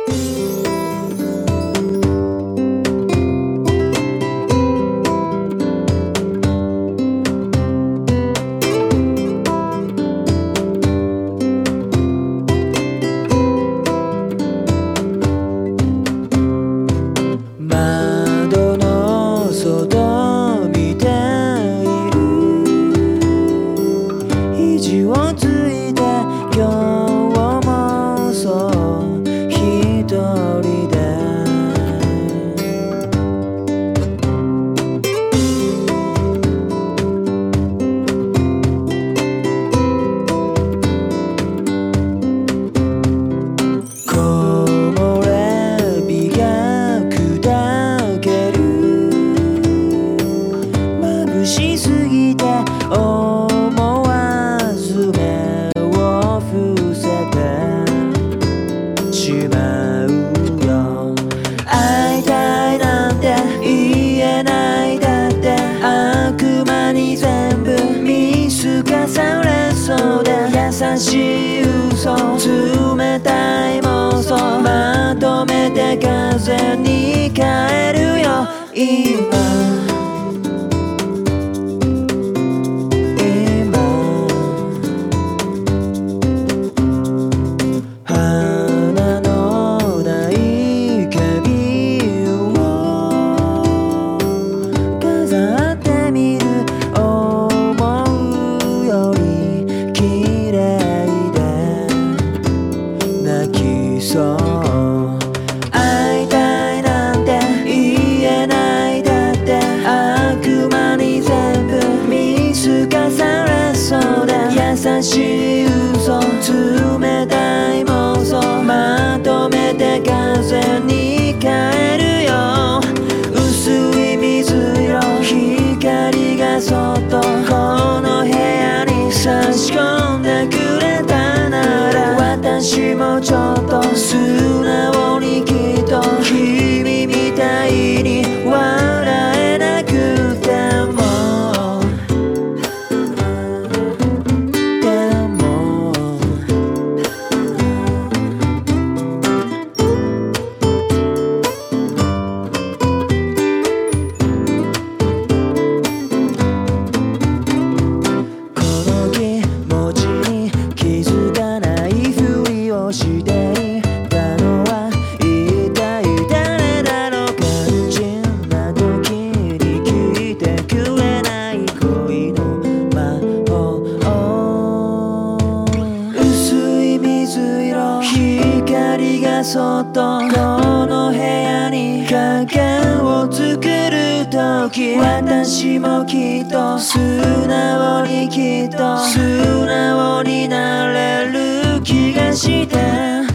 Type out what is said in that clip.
窓の外見ている肘をついて今日もそう一人で木漏れ日が砕ける眩しすぎて思わず目を伏せてしまうよ。会いたいなんて言えないだって悪魔に全部見透かされそうで優しい嘘冷たい妄想まとめて風に変えるよ今花のない花瓶を飾ってみる思うより綺麗で泣きそう会いたいなんて言えないだって悪魔に全部見透かされそうで優しい嘘冷たい妄想まとめて風に変えるよ薄い水色光がそっとこの部屋に差し込んでくれたなら私もちょっと素直にきっと君みたいに笑えなくてもこの気持ちに気づかないふりをしていたのは一体誰だろう肝心な時に聞いてくれない恋の魔法薄い水色光がそっとこの部屋に影を作る時私もきっと素直にきっと素直になれる気がして